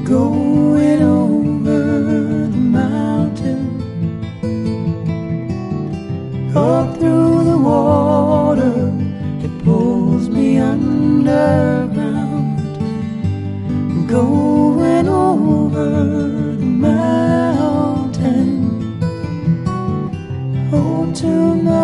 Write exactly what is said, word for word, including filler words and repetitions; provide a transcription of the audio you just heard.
going over the mountain, up through the water that pulls me underground, going over the mountain. Oh, tonight